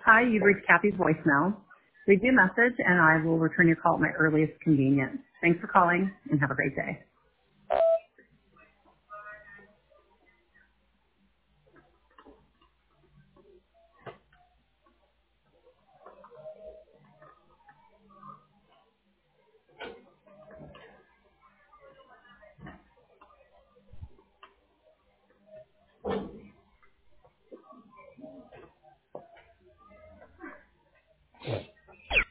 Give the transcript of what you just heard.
Hi, you've reached Kathy's voicemail. Leave me a message and I will return your call at my earliest convenience. Thanks for calling and have a great day.